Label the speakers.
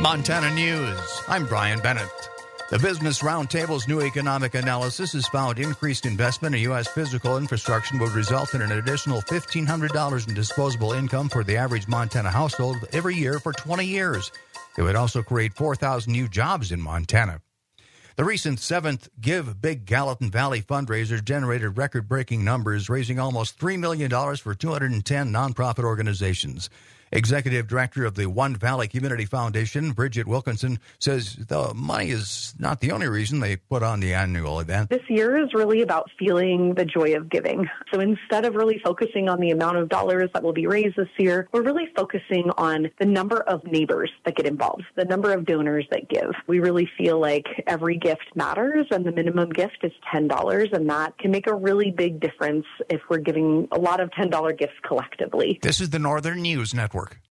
Speaker 1: Montana News. I'm Brian Bennett. The Business Roundtable's new economic analysis has found increased investment in U.S. physical infrastructure would result in an additional $1,500 in disposable income for the average Montana household every year for 20 years. It would also create 4,000 new jobs in Montana. The recent 7th Give Big Gallatin Valley fundraiser generated record-breaking numbers, raising almost $3 million for 210 nonprofit organizations. Executive Director of the One Valley Community Foundation, Bridget Wilkinson, says the money is not the only reason they put on the annual event.
Speaker 2: This year is really about feeling the joy of giving. So instead of really focusing on the amount of dollars that will be raised this year, we're really focusing on the number of neighbors that get involved, the number of donors that give. We really feel like every gift matters, and the minimum gift is $10, and that can make a really big difference if we're giving a lot of $10 gifts collectively.
Speaker 1: This is the Northern News Network.